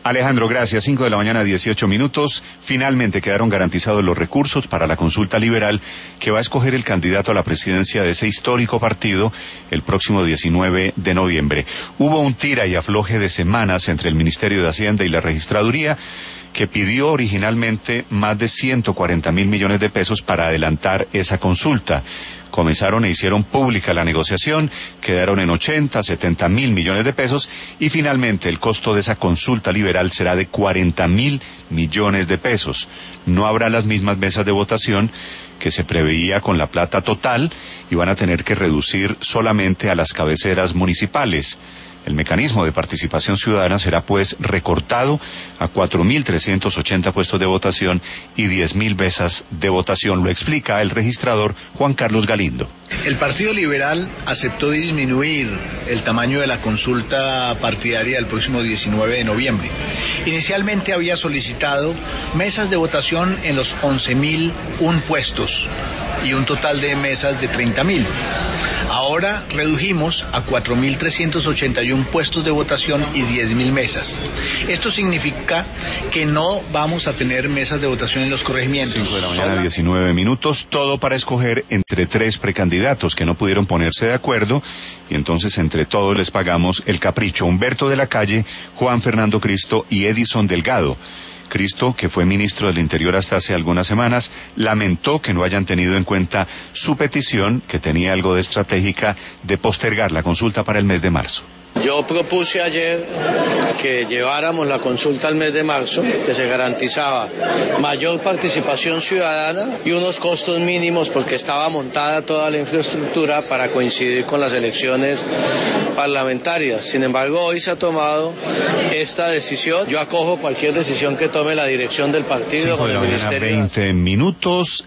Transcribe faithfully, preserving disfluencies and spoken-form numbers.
Alejandro, gracias. Cinco de la mañana, dieciocho minutos. Finalmente quedaron garantizados los recursos para la consulta liberal que va a escoger el candidato a la presidencia de ese histórico partido el próximo diecinueve de noviembre. Hubo un tira y afloje de semanas entre el Ministerio de Hacienda y la Registraduría, que pidió originalmente más de ciento cuarenta mil millones de pesos para adelantar esa consulta. Comenzaron e hicieron pública la negociación, quedaron en ochenta, setenta mil millones de pesos y finalmente el costo de esa consulta liberal será de cuarenta mil millones de pesos. No habrá las mismas mesas de votación que se preveía con la plata total y van a tener que reducir solamente a las cabeceras municipales. El mecanismo de participación ciudadana será pues recortado a cuatro mil trescientos ochenta puestos de votación y diez mil mesas de votación. Lo explica el registrador Juan Carlos Galindo. El Partido Liberal aceptó disminuir el tamaño de la consulta partidaria el próximo diecinueve de noviembre. Inicialmente había solicitado mesas de votación en los once mil un puestos y un total de mesas de treinta mil. Ahora redujimos a cuatro mil trescientos ochenta y uno puestos de votación y diez mil mesas. Esto significa que no vamos a tener mesas de votación en los corregimientos. cinco de la mañana, diecinueve minutos, todo para escoger entre tres precandidatos que no pudieron ponerse de acuerdo y entonces entre todos les pagamos el capricho. Humberto de la Calle, Juan Fernando Cristo y Edison Delgado. Cristo, que fue ministro del Interior hasta hace algunas semanas, lamentó que no hayan tenido en cuenta su petición, que tenía algo de estratégica, de postergar la consulta para el mes de marzo. Yo propuse ayer que lleváramos la consulta al mes de marzo, que se garantizaba mayor participación ciudadana y unos costos mínimos porque estaba montada toda la infraestructura para coincidir con las elecciones parlamentarias. Sin embargo, hoy se ha tomado esta decisión. Yo acojo cualquier decisión que tome la dirección del partido con el Ministerio. veinte minutos.